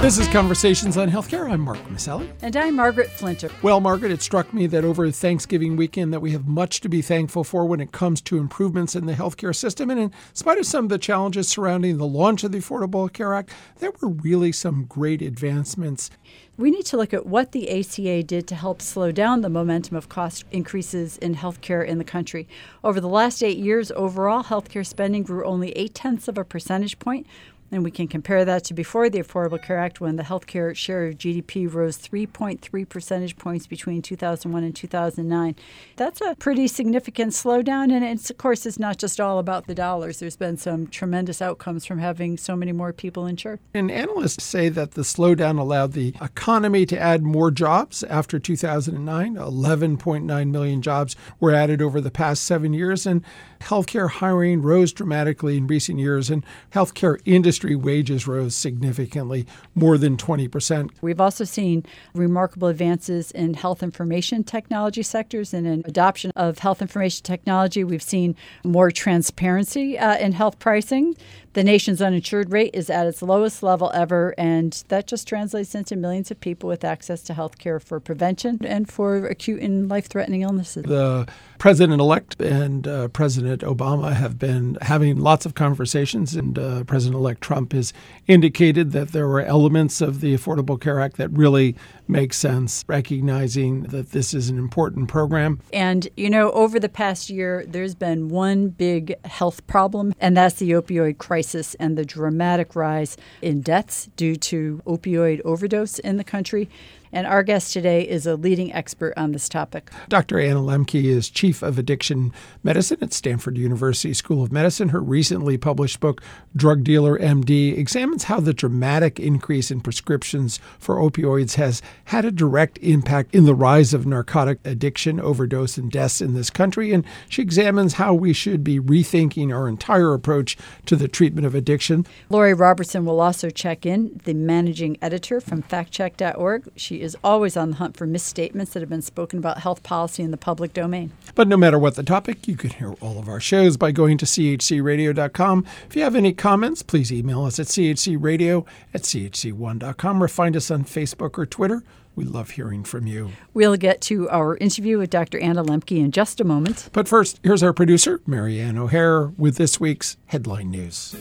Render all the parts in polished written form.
This is Conversations on Healthcare. I'm Mark Maselli. And I'm Margaret Flinter. Well, Margaret, it struck me that over Thanksgiving weekend that we have much to be thankful for when it comes to improvements in the healthcare system. And in spite of some of the challenges surrounding the launch of the Affordable Care Act, there were really some great advancements. We need to look at what the ACA did to help slow down the momentum of cost increases in healthcare in the country. Over the last 8 years, overall healthcare spending grew only 0.8 of a percentage point. And we can compare that to before the Affordable Care Act, when the healthcare share of GDP rose 3.3 percentage points between 2001 and 2009. That's a pretty significant slowdown, and it's, of course, it's not just all about the dollars. There's been some tremendous outcomes from having so many more people insured. And analysts say that the slowdown allowed the economy to add more jobs after 2009. 11.9 million jobs were added over the past 7 years, and healthcare hiring rose dramatically in recent years, and healthcare industry wages rose significantly, more than 20%. We've also seen remarkable advances in health information technology sectors and in adoption of health information technology. We've seen more transparency in health pricing. The nation's uninsured rate is at its lowest level ever, and that just translates into millions of people with access to health care for prevention and for acute and life-threatening illnesses. The president-elect and President Obama have been having lots of conversations, and President-elect Trump has indicated that there were elements of the Affordable Care Act that really make sense, recognizing that this is an important program. And, over the past year, there's been one big health problem, and that's the opioid crisis and the dramatic rise in deaths due to opioid overdose in the country. And our guest today is a leading expert on this topic. Dr. Anna Lembke is Chief of Addiction Medicine at Stanford University School of Medicine. Her recently published book, Drug Dealer MD, examines how the dramatic increase in prescriptions for opioids has had a direct impact in the rise of narcotic addiction, overdose, and deaths in this country. And she examines how we should be rethinking our entire approach to the treatment of addiction. Lori Robertson will also check in, the managing editor from factcheck.org. She is always on the hunt for misstatements that have been spoken about health policy in the public domain. But no matter what the topic, you can hear all of our shows by going to chcradio.com. If you have any comments, please email us at chcradio@chc1.com or find us on Facebook or Twitter. We love hearing from you. We'll get to our interview with Dr. Anna Lembke in just a moment. But first, here's our producer, Marianne O'Hare, with this week's headline news.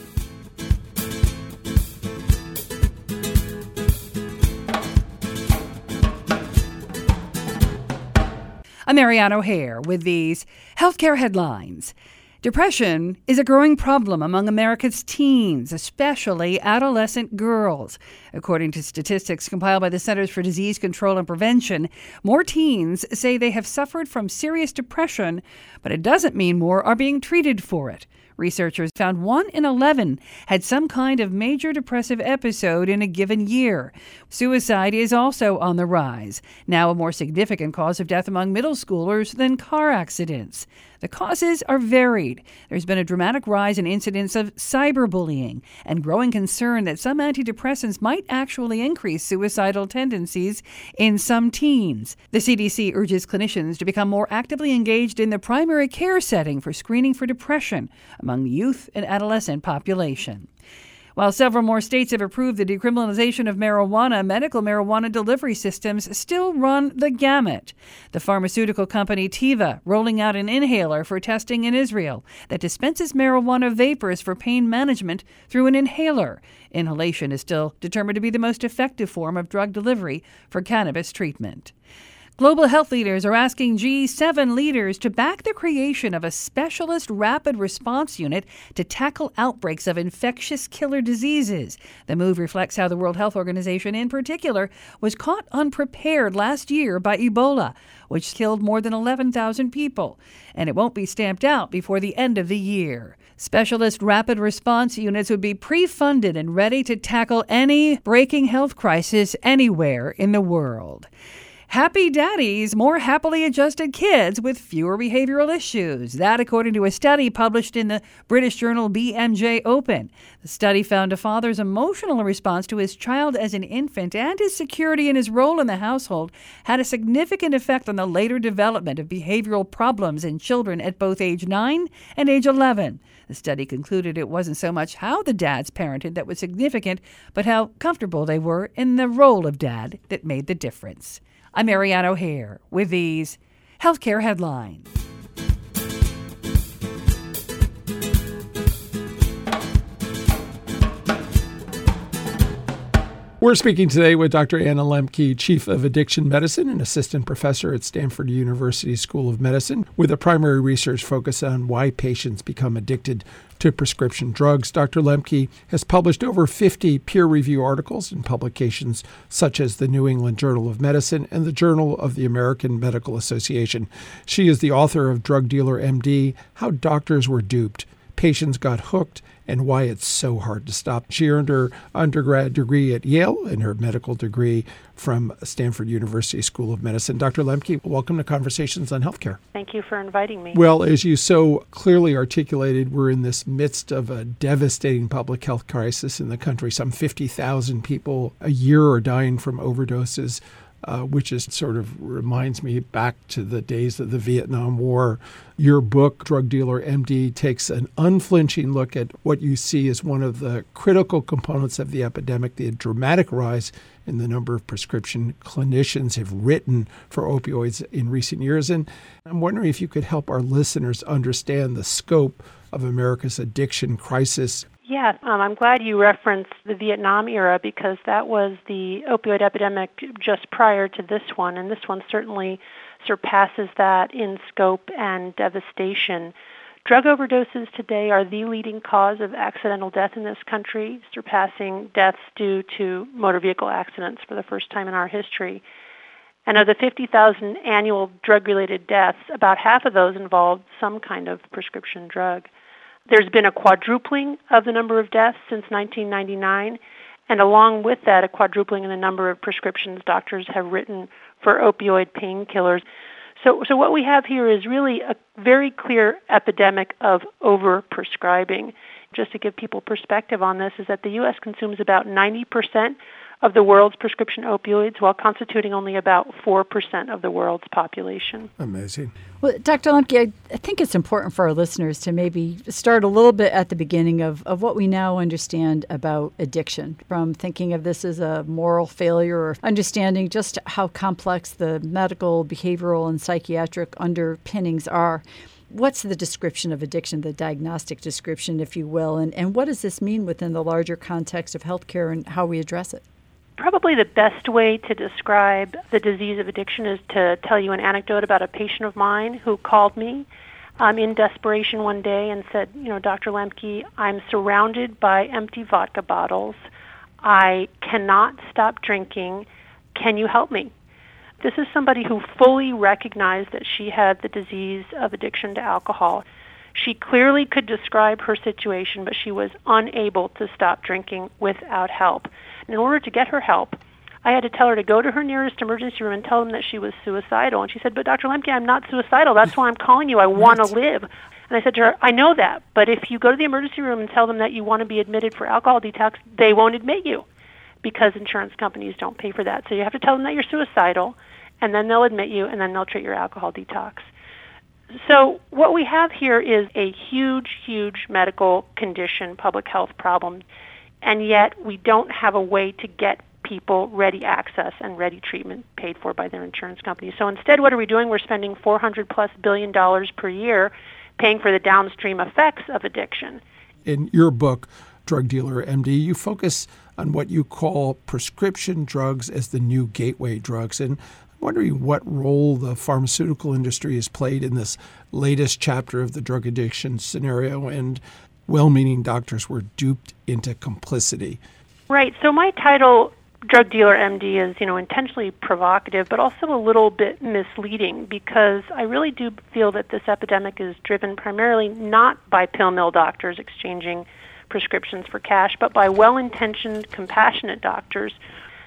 I'm Marianne O'Hare with these healthcare headlines. Depression is a growing problem among America's teens, especially adolescent girls. According to statistics compiled by the Centers for Disease Control and Prevention, more teens say they have suffered from serious depression, but it doesn't mean more are being treated for it. Researchers found 1 in 11 had some kind of major depressive episode in a given year. Suicide is also on the rise, now a more significant cause of death among middle schoolers than car accidents. The causes are varied. There's been a dramatic rise in incidents of cyberbullying and growing concern that some antidepressants might actually increase suicidal tendencies in some teens. The CDC urges clinicians to become more actively engaged in the primary care setting for screening for depression among the youth and adolescent population. While several more states have approved the decriminalization of marijuana, medical marijuana delivery systems still run the gamut. The pharmaceutical company Teva rolling out an inhaler for testing in Israel that dispenses marijuana vapors for pain management through an inhaler. Inhalation is still determined to be the most effective form of drug delivery for cannabis treatment. Global health leaders are asking G7 leaders to back the creation of a specialist rapid response unit to tackle outbreaks of infectious killer diseases. The move reflects how the World Health Organization in particular was caught unprepared last year by Ebola, which killed more than 11,000 people, and it won't be stamped out before the end of the year. Specialist rapid response units would be pre-funded and ready to tackle any breaking health crisis anywhere in the world. happy daddies more happily adjusted kids with fewer behavioral issues. That according to a study published in the British journal BMJ Open. The study found a father's emotional response to his child as an infant and his security in his role in the household had a significant effect on the later development of behavioral problems in children at both age 9 and age 11. The study concluded it wasn't so much how the dads parented that was significant, but how comfortable they were in the role of dad that made the difference. I'm Marianne O'Hare with these healthcare headlines. We're speaking today with Dr. Anna Lembke, Chief of Addiction Medicine and Assistant Professor at Stanford University School of Medicine, with a primary research focus on why patients become addicted to prescription drugs. Dr. Lembke has published over 50 peer-reviewed articles in publications such as the New England Journal of Medicine and the Journal of the American Medical Association. She is the author of Drug Dealer MD, How Doctors Were Duped, Patients Got Hooked, and Why It's So Hard to Stop. She earned her undergrad degree at Yale and her medical degree from Stanford University School of Medicine. Dr. Lembke, welcome to Conversations on Healthcare. Thank you for inviting me. Well, as you so clearly articulated, we're in this midst of a devastating public health crisis in the country. Some 50,000 people a year are dying from overdoses, which is sort of reminds me back to the days of the Vietnam War. Your book, Drug Dealer MD, takes an unflinching look at what you see as one of the critical components of the epidemic, the dramatic rise in the number of prescription clinicians have written for opioids in recent years. And I'm wondering if you could help our listeners understand the scope of America's addiction crisis. Yeah, I'm glad you referenced the Vietnam era because that was the opioid epidemic just prior to this one, and this one certainly surpasses that in scope and devastation. Drug overdoses today are the leading cause of accidental death in this country, surpassing deaths due to motor vehicle accidents for the first time in our history. And of the 50,000 annual drug-related deaths, about half of those involved some kind of prescription drug. There's been a quadrupling of the number of deaths since 1999, and along with that, a quadrupling in the number of prescriptions doctors have written for opioid painkillers. So what we have here is really a very clear epidemic of over-prescribing. Just to give people perspective on this, is that the U.S. consumes about 90% of the world's prescription opioids, while constituting only about 4% of the world's population. Amazing. Well, Dr. Lembke, I think it's important for our listeners to maybe start a little bit at the beginning of what we now understand about addiction, from thinking of this as a moral failure or understanding just how complex the medical, behavioral, and psychiatric underpinnings are. What's the description of addiction, the diagnostic description, if you will, and what does this mean within the larger context of healthcare and how we address it? Probably the best way to describe the disease of addiction is to tell you an anecdote about a patient of mine who called me in desperation one day and said, Dr. Lembke, I'm surrounded by empty vodka bottles. I cannot stop drinking. Can you help me? This is somebody who fully recognized that she had the disease of addiction to alcohol. She clearly could describe her situation, but she was unable to stop drinking without help. In order to get her help, I had to tell her to go to her nearest emergency room and tell them that she was suicidal. And she said, but Dr. Lembke, I'm not suicidal. That's why I'm calling you. I want to live. And I said to her, I know that, but if you go to the emergency room and tell them that you want to be admitted for alcohol detox, they won't admit you because insurance companies don't pay for that. So you have to tell them that you're suicidal, and then they'll admit you, and then they'll treat your alcohol detox. So what we have here is a huge, huge medical condition, public health problem, and yet we don't have a way to get people ready access and ready treatment paid for by their insurance companies. So instead, what are we doing? We're spending $400+ billion per year paying for the downstream effects of addiction. In your book, Drug Dealer MD, you focus on what you call prescription drugs as the new gateway drugs. And I'm wondering what role the pharmaceutical industry has played in this latest chapter of the drug addiction scenario, and well-meaning doctors were duped into complicity. Right. So my title, Drug Dealer MD, is, intentionally provocative, but also a little bit misleading, because I really do feel that this epidemic is driven primarily not by pill mill doctors exchanging prescriptions for cash, but by well-intentioned, compassionate doctors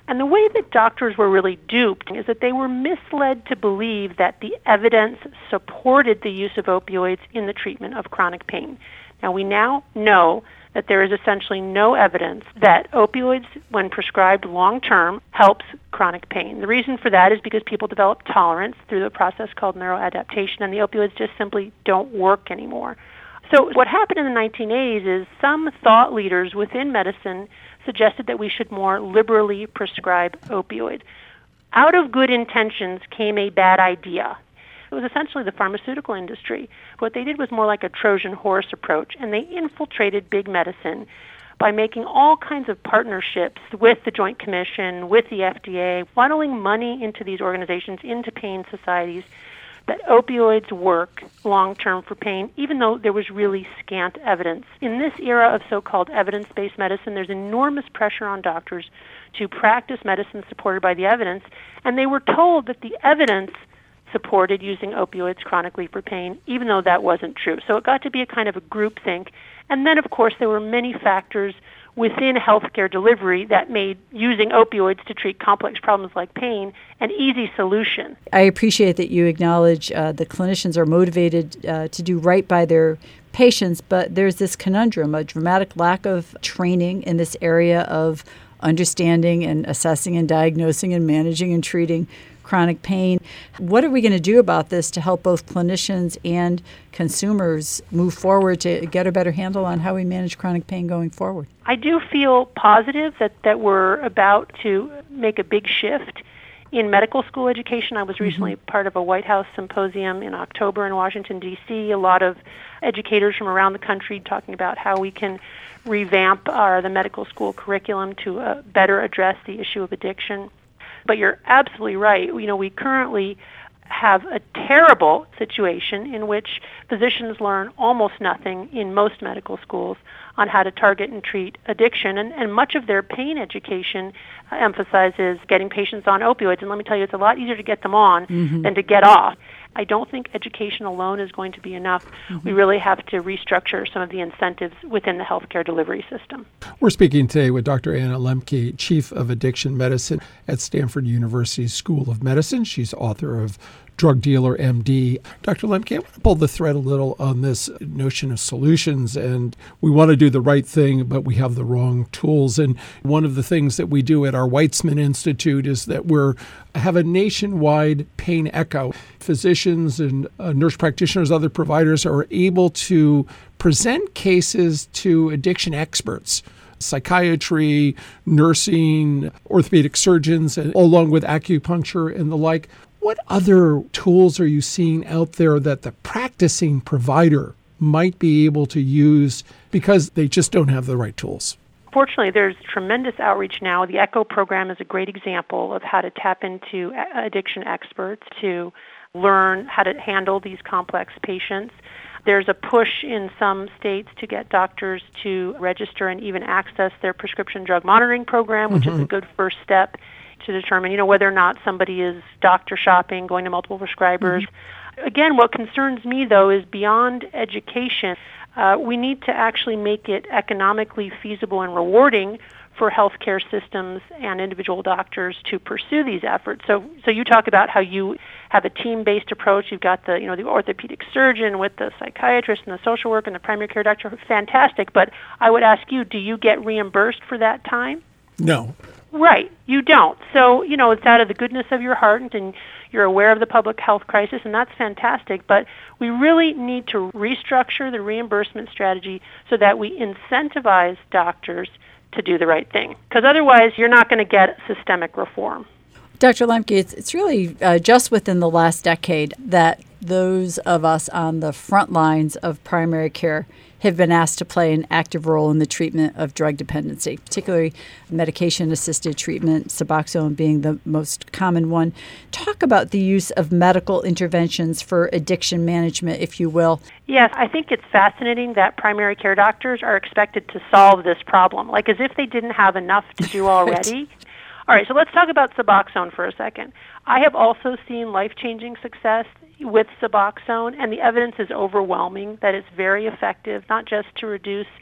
And the way that doctors were really duped is that they were misled to believe that the evidence supported the use of opioids in the treatment of chronic pain. Now, we now know that there is essentially no evidence that opioids, when prescribed long-term, helps chronic pain. The reason for that is because people develop tolerance through the process called neuroadaptation, and the opioids just simply don't work anymore. So what happened in the 1980s is some thought leaders within medicine suggested that we should more liberally prescribe opioids. Out of good intentions came a bad idea. It was essentially the pharmaceutical industry. What they did was more like a Trojan horse approach, and they infiltrated big medicine by making all kinds of partnerships with the Joint Commission, with the FDA, funneling money into these organizations, into pain societies, that opioids work long-term for pain, even though there was really scant evidence. In this era of so-called evidence-based medicine, there's enormous pressure on doctors to practice medicine supported by the evidence, and they were told that the evidence supported using opioids chronically for pain, even though that wasn't true. So it got to be a kind of a groupthink. And then, of course, there were many factors within healthcare delivery that made using opioids to treat complex problems like pain an easy solution. I appreciate that you acknowledge the clinicians are motivated to do right by their patients, but there's this conundrum, a dramatic lack of training in this area of understanding and assessing and diagnosing and managing and treating chronic pain. What are we going to do about this to help both clinicians and consumers move forward to get a better handle on how we manage chronic pain going forward? I do feel positive that we're about to make a big shift in medical school education. I was recently part of a White House symposium in October in Washington, D.C. A lot of educators from around the country talking about how we can revamp the medical school curriculum to better address the issue of addiction. But you're absolutely right. You know, we currently have a terrible situation in which physicians learn almost nothing in most medical schools on how to target and treat addiction, and much of their pain education emphasizes getting patients on opioids. And let me tell you, it's a lot easier to get them on than to get off. I don't think education alone is going to be enough. We really have to restructure some of the incentives within the healthcare delivery system. We're speaking today with Dr. Anna Lembke, Chief of Addiction Medicine at Stanford University School of Medicine. She's author of Drug Dealer MD. Dr. Lembke, I want to pull the thread a little on this notion of solutions, and we want to do the right thing, but we have the wrong tools. And one of the things that we do at our Weitzman Institute is that we have a nationwide pain echo. Physicians and nurse practitioners, other providers are able to present cases to addiction experts, psychiatry, nursing, orthopedic surgeons, and along with acupuncture and the like. What other tools are you seeing out there that the practicing provider might be able to use because they just don't have the right tools? Fortunately, there's tremendous outreach now. The ECHO program is a great example of how to tap into addiction experts to learn how to handle these complex patients. There's a push in some states to get doctors to register and even access their prescription drug monitoring program, which is a good first step to determine, whether or not somebody is doctor shopping, going to multiple prescribers. Again, what concerns me, though, is beyond education. We need to actually make it economically feasible and rewarding for healthcare systems and individual doctors to pursue these efforts. So you talk about how you have a team-based approach. You've got the orthopedic surgeon with the psychiatrist and the social worker and the primary care doctor. Fantastic. But I would ask you, do you get reimbursed for that time? No. Right, you don't. So, it's out of the goodness of your heart, and you're aware of the public health crisis, and that's fantastic. But we really need to restructure the reimbursement strategy so that we incentivize doctors to do the right thing. Because otherwise, you're not going to get systemic reform. Dr. Lembke, it's really just within the last decade that those of us on the front lines of primary care have been asked to play an active role in the treatment of drug dependency, particularly medication-assisted treatment, Suboxone being the most common one. Talk about the use of medical interventions for addiction management, if you will. Yes, I think it's fascinating that primary care doctors are expected to solve this problem, like as if they didn't have enough to do already. Right. All right, so let's talk about Suboxone for a second. I have also seen life-changing success with Suboxone, and the evidence is overwhelming that it's very effective, not just to reduce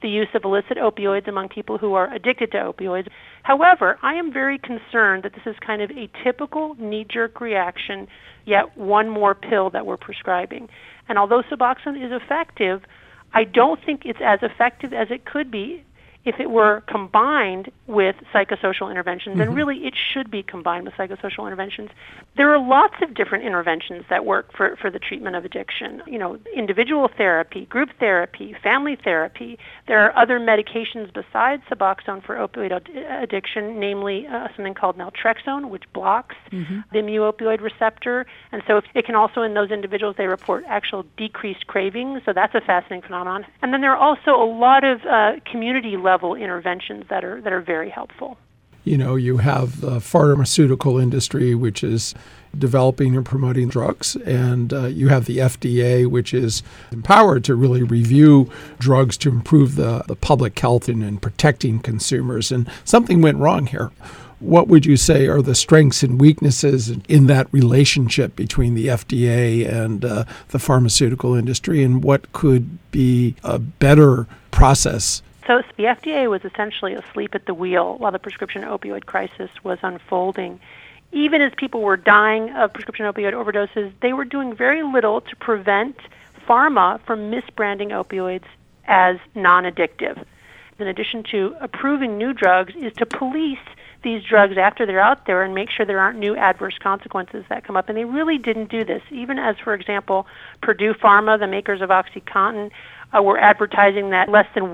the use of illicit opioids among people who are addicted to opioids. However, I am very concerned that this is kind of a typical knee-jerk reaction, yet one more pill that we're prescribing. And although Suboxone is effective, I don't think it's as effective as it could be if it were combined with psychosocial interventions, and really it should be combined with psychosocial interventions. There are lots of different interventions that work for the treatment of addiction. You know, individual therapy, group therapy, family therapy. There are other medications besides Suboxone for opioid addiction, namely something called naltrexone, which blocks the mu-opioid receptor. And so it can also, in those individuals, they report actual decreased cravings. So that's a fascinating phenomenon. And then there are also a lot of community-level interventions that are very helpful. You know, you have the pharmaceutical industry, which is developing and promoting drugs, and you have the FDA, which is empowered to really review drugs to improve the public health and protecting consumers. And something went wrong here. What would you say are the strengths and weaknesses in that relationship between the FDA and the pharmaceutical industry, and what could be a better process? So the FDA was essentially asleep at the wheel while the prescription opioid crisis was unfolding. Even as people were dying of prescription opioid overdoses, they were doing very little to prevent pharma from misbranding opioids as non-addictive. In addition to approving new drugs, is to police these drugs after they're out there and make sure there aren't new adverse consequences that come up. And they really didn't do this, even as, for example, Purdue Pharma, the makers of OxyContin, were advertising that less than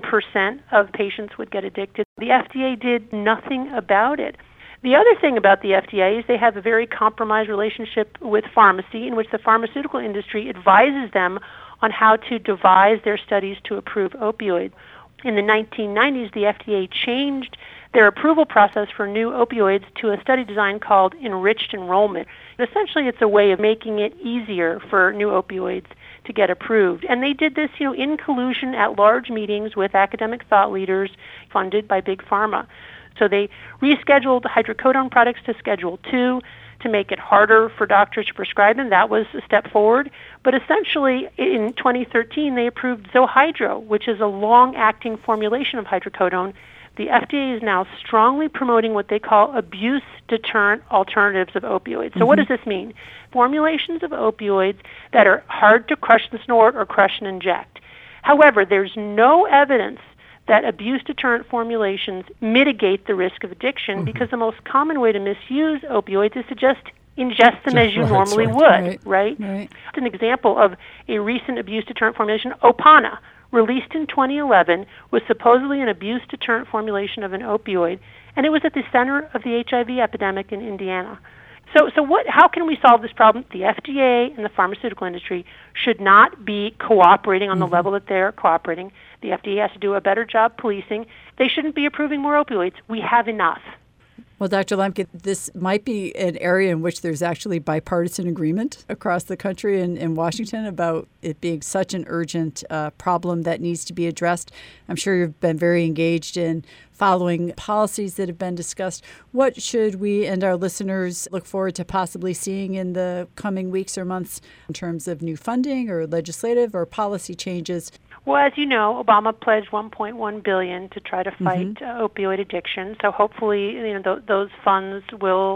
1% of patients would get addicted. The FDA did nothing about it. The other thing about the FDA is they have a very compromised relationship with pharmacy, in which the pharmaceutical industry advises them on how to devise their studies to approve opioids. In the 1990s, the FDA changed their approval process for new opioids to a study design called enriched enrollment. Essentially, it's a way of making it easier for new opioids to get approved. And they did this, in collusion at large meetings with academic thought leaders funded by Big Pharma. So they rescheduled hydrocodone products to Schedule II to make it harder for doctors to prescribe them. That was a step forward. But essentially, in 2013, they approved Zohydro, which is a long-acting formulation of hydrocodone. The FDA is now strongly promoting what they call abuse-deterrent alternatives of opioids. So what does this mean? Formulations of opioids that are hard to crush and snort or crush and inject. However, there's no evidence that abuse-deterrent formulations mitigate the risk of addiction because the most common way to misuse opioids is to just ingest them as you normally would, right? It's an example of a recent abuse-deterrent formulation, Opana, released in 2011, was supposedly an abuse-deterrent formulation of an opioid, and it was at the center of the HIV epidemic in Indiana. So how can we solve this problem? The FDA and the pharmaceutical industry should not be cooperating on the level that they're cooperating. The FDA has to do a better job policing. They shouldn't be approving more opioids. We have enough. Well, Dr. Lemke, this might be an area in which there's actually bipartisan agreement across the country and in Washington about it being such an urgent problem that needs to be addressed. I'm sure you've been very engaged in following policies that have been discussed. What should we and our listeners look forward to possibly seeing in the coming weeks or months in terms of new funding or legislative or policy changes? Well, as you know, Obama pledged $1.1 billion to try to fight opioid addiction. So hopefully, those funds will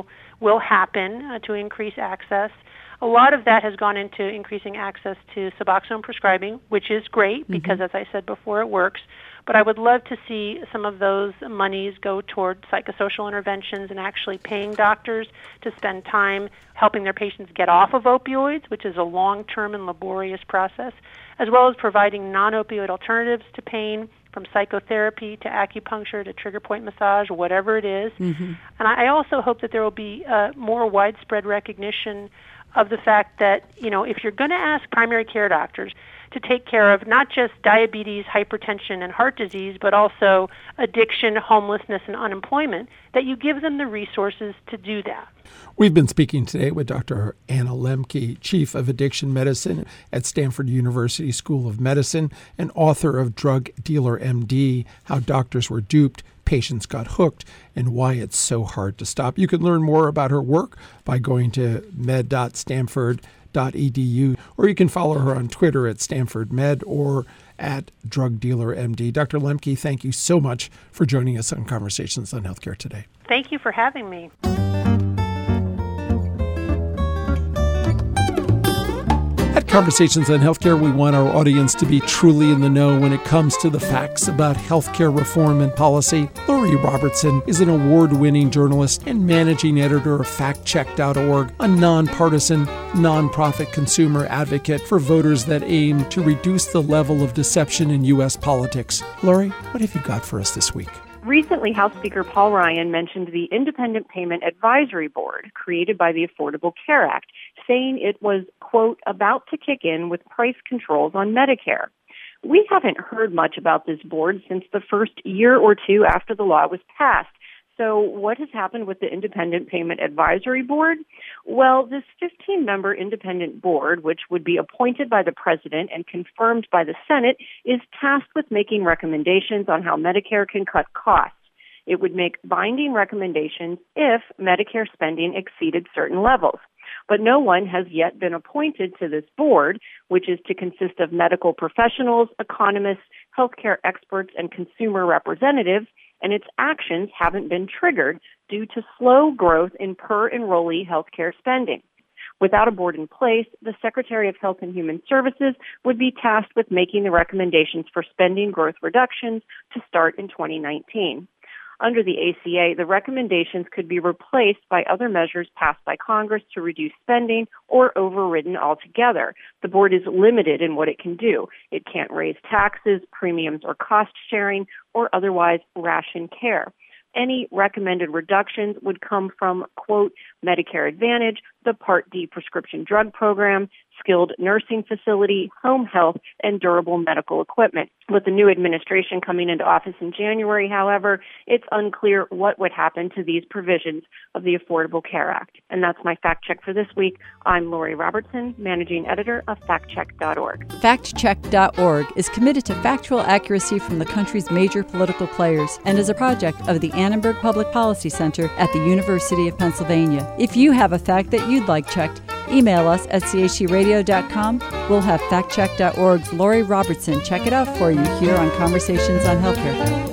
happen to increase access. A lot of that has gone into increasing access to Suboxone prescribing, which is great because, as I said before, it works. But I would love to see some of those monies go toward psychosocial interventions and actually paying doctors to spend time helping their patients get off of opioids, which is a long-term and laborious process, as well as providing non-opioid alternatives to pain, from psychotherapy to acupuncture to trigger point massage, whatever it is. And I also hope that there will be more widespread recognition of the fact that, if you're going to ask primary care doctors to take care of not just diabetes, hypertension, and heart disease, but also addiction, homelessness, and unemployment, that you give them the resources to do that. We've been speaking today with Dr. Anna Lemke, Chief of Addiction Medicine at Stanford University School of Medicine and author of Drug Dealer MD, How Doctors Were Duped, Patients Got Hooked, and Why It's So Hard to Stop. You can learn more about her work by going to med.stanford.edu, or you can follow her on Twitter at StanfordMed or at Drug Dealer MD. Dr. Lemke, thank you so much for joining us on Conversations on Healthcare today. Thank you for having me. At Conversations on Healthcare, we want our audience to be truly in the know when it comes to the facts about healthcare reform and policy. Lori Robertson is an award-winning journalist and managing editor of FactCheck.org, a nonpartisan, nonprofit consumer advocate for voters that aim to reduce the level of deception in U.S. politics. Lori, what have you got for us this week? Recently, House Speaker Paul Ryan mentioned the Independent Payment Advisory Board created by the Affordable Care Act, saying it was, quote, about to kick in with price controls on Medicare. We haven't heard much about this board since the first year or two after the law was passed. So what has happened with the Independent Payment Advisory Board? Well, this 15-member independent board, which would be appointed by the president and confirmed by the Senate, is tasked with making recommendations on how Medicare can cut costs. It would make binding recommendations if Medicare spending exceeded certain levels. But no one has yet been appointed to this board, which is to consist of medical professionals, economists, healthcare experts, and consumer representatives, and its actions haven't been triggered due to slow growth in per-enrollee healthcare spending. Without a board in place, the Secretary of Health and Human Services would be tasked with making the recommendations for spending growth reductions to start in 2019. Under the ACA, the recommendations could be replaced by other measures passed by Congress to reduce spending or overridden altogether. The board is limited in what it can do. It can't raise taxes, premiums, or cost sharing, or otherwise ration care. Any recommended reductions would come from, quote, Medicare Advantage, the Part D prescription drug program, skilled nursing facility, home health, and durable medical equipment. With the new administration coming into office in January, however, it's unclear what would happen to these provisions of the Affordable Care Act. And that's my fact check for this week. I'm Lori Robertson, managing editor of FactCheck.org. FactCheck.org is committed to factual accuracy from the country's major political players and is a project of the Annenberg Public Policy Center at the University of Pennsylvania. If you have a fact that you'd like checked, email us at chradio.com. We'll have FactCheck.org's Lori Robertson check it out for you here on Conversations on Healthcare.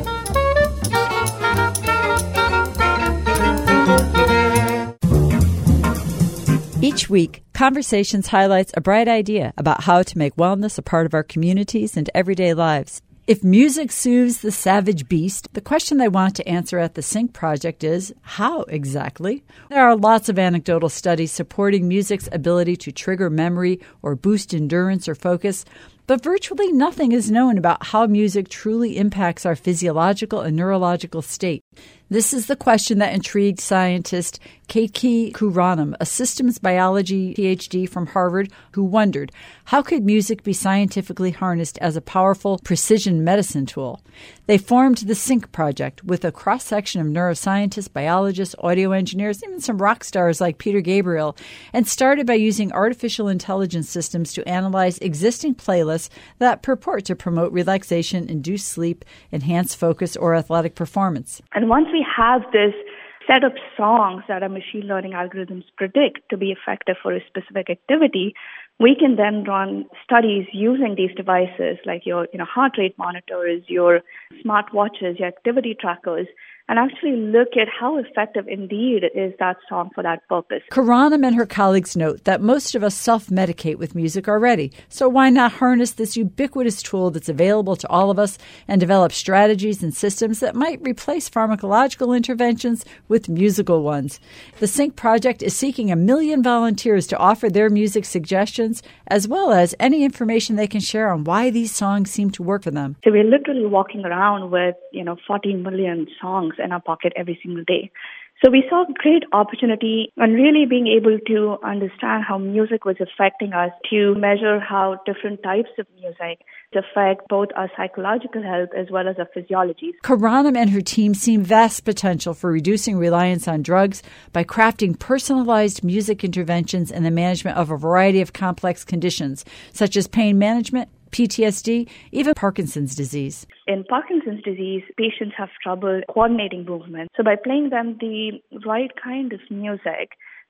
Each week, Conversations highlights a bright idea about how to make wellness a part of our communities and everyday lives. If music soothes the savage beast, the question they want to answer at the Sync Project is, how exactly? There are lots of anecdotal studies supporting music's ability to trigger memory or boost endurance or focus, but virtually nothing is known about how music truly impacts our physiological and neurological state. This is the question that intrigued scientist Keiki Kuranam, a systems biology PhD from Harvard, who wondered, how could music be scientifically harnessed as a powerful precision medicine tool? They formed the Sync Project with a cross-section of neuroscientists, biologists, audio engineers, even some rock stars like Peter Gabriel, and started by using artificial intelligence systems to analyze existing playlists that purport to promote relaxation, induce sleep, enhance focus, or athletic performance. And once we have this set of songs that our machine learning algorithms predict to be effective for a specific activity, we can then run studies using these devices like your heart rate monitors, your smartwatches, your activity trackers, and actually look at how effective indeed is that song for that purpose. Kuranam and her colleagues note that most of us self-medicate with music already, so why not harness this ubiquitous tool that's available to all of us and develop strategies and systems that might replace pharmacological interventions with musical ones? The Sync Project is seeking 1 million volunteers to offer their music suggestions, as well as any information they can share on why these songs seem to work for them. So we're literally walking around with, 40 million songs in our pocket every single day. So we saw a great opportunity on really being able to understand how music was affecting us, to measure how different types of music affect both our psychological health as well as our physiology. Kuranam and her team see vast potential for reducing reliance on drugs by crafting personalized music interventions in the management of a variety of complex conditions, such as pain management, PTSD, even Parkinson's disease. In Parkinson's disease, patients have trouble coordinating movement. So by playing them the right kind of music,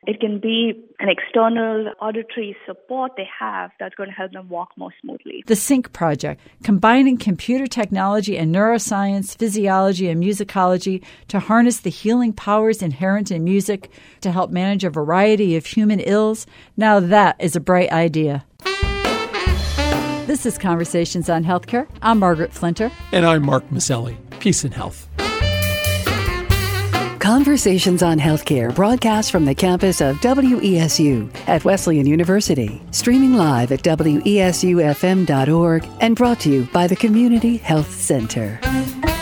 It can be an external auditory support they have that's going to help them walk more smoothly. The SYNC project, combining computer technology and neuroscience, physiology, and musicology to harness the healing powers inherent in music to help manage a variety of human ills. Now that is a bright idea. This is Conversations on Healthcare. I'm Margaret Flinter. And I'm Mark Maselli. Peace and health. Conversations on Healthcare broadcast from the campus of WESU at Wesleyan University. Streaming live at WESUFM.org and brought to you by the Community Health Center.